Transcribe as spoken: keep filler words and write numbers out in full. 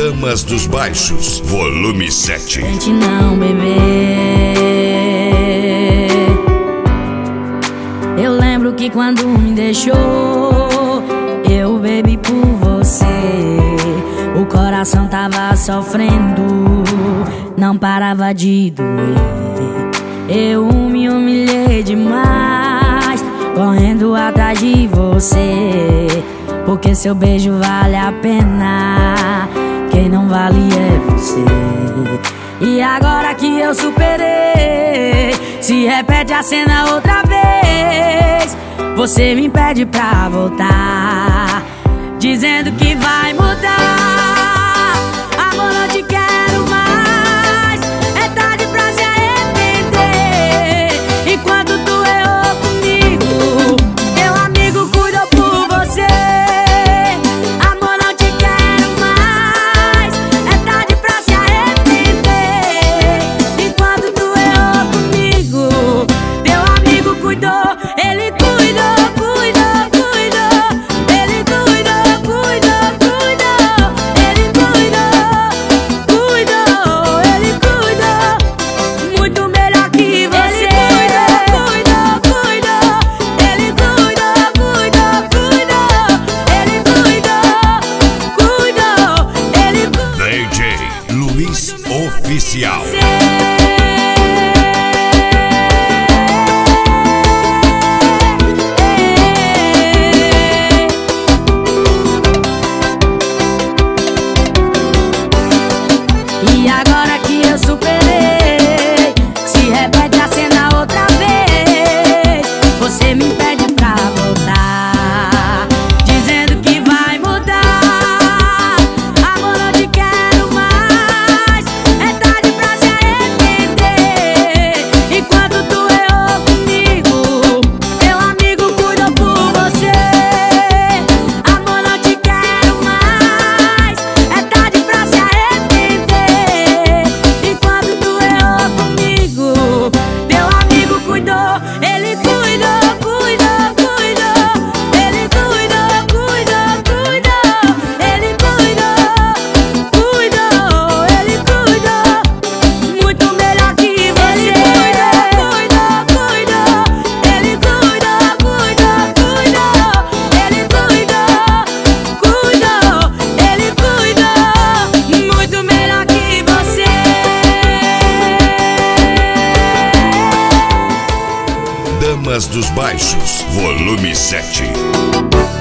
Damas dos Baixos, volume sete. Tente não beber. Eu lembro que quando me deixou, eu bebi por você. O coração tava sofrendo, não parava de doer. Eu me humilhei demais, correndo atrás de você, porque seu beijo vale a pena, quem não vale é você. E agora que eu superei, se repete a cena outra vez. Você me pede pra voltar, dizendo que vai mudar. Amor, não te quero mais, é tarde pra se arrepender. Enquanto tu errou comigo, teu amigo cuidou por você. Amor, não te quero mais, é tarde pra se arrepender. Enquanto tu errou comigo, teu amigo cuidou. Ele cuidou, cuidou, cuidou. Ele cuidou, cuidou, cuidou. Ele cuidou, cuidou. Ele cuidou muito melhor que você. Ele cuidou, cuidou, cuidou. Ele cuidou, cuidou, cuidou. Ele cuidou, cuidou. Ele cuidou. D J Luiz Oficial. E agora que eu superei, se repete a cena outra vez. Você me pede pra voltar, dizendo que vai mudar. Amor, não te quero mais, é tarde pra se arrepender. Enquanto tu errou comigo, teu amigo cuidou por você. Amor, não te quero mais, é tarde pra se arrepender. Enquanto tu errou comigo, teu amigo cuidou. Ele cuidou, cuidou, cuidou. Ele cuidou, cuidou, cuidou. Ele cuidou, cuidou. Ele cuidou muito melhor que você. Ele cuidou, cuidou, cuidou. Ele cuidou, cuidou, cuidou. Ele cuidou, cuidou. Ele cuidou muito melhor que você. Damas dos Baixos, volume sete.